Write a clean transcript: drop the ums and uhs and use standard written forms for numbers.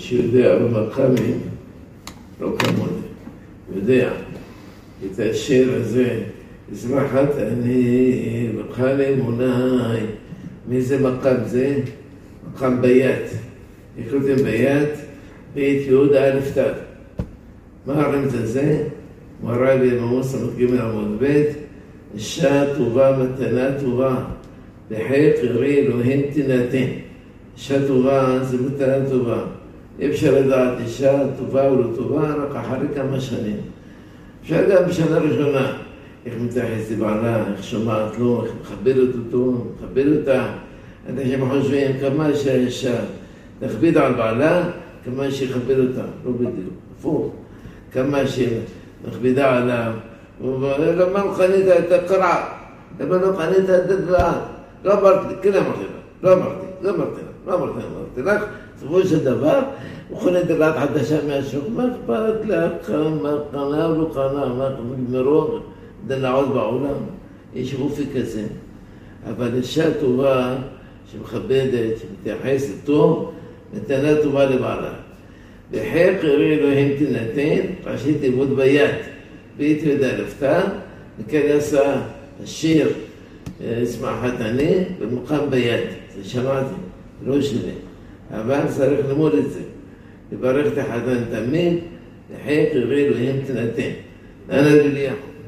שיודע במקאמים, לא כמוני, יודע את השיר הזה, שמחת אני, בכל אמוני. מי זה מקאם זה? מקאם ביית. איך כותבים ביית? בית יהודה א' ת'. מה הרמז הזה? מורה ביממוס המתגים לעמוד ב', אישה טובה מתנה טובה, בחיק ירי אלוהים תינתן. אישה טובה זה מתנה טובה. אי אפשר לדעת אישה טובה או לא טובה, רק אחרי כמה שנים. אפשר גם בשנה ראשונה, איך מתייחס לבעלה, איך שומעת לו, איך מכבדת אותו, מכבדת אותה. אנשים חושבים כמה שהאישה תכביד על בעלה, כמה שיכבד אותה, לא בדיוק, הפוך. כמה שמכבידה עליו, למה לא קנית את הקרעה? למה לא קנית את הדבעה? לא אמרתי, כן אמרתי לה, לא אמרתי לך, בסופו של דבר, הוא קונה דלת חדשה מהשוק, מה אכפת לך, מה קנה או לא קנה, מה מרוב דנעות בעולם, יש אופי כזה. אבל אישה טובה, שמכבדת, שמתייחסת טוב, מתנה טובה לבעלה. בחיק ירי אלוהים תינתן, ראשית עיבוד ביד, בית יהודה א' ת', וכן יעשה השיר שמחת אני במקאם ביד. זה שמעתי, לא שלי. אבל צריך ללמוד את זה. לברך את החתן תמיד, בחיק ירי אלוהים תינתן. נענה לליח.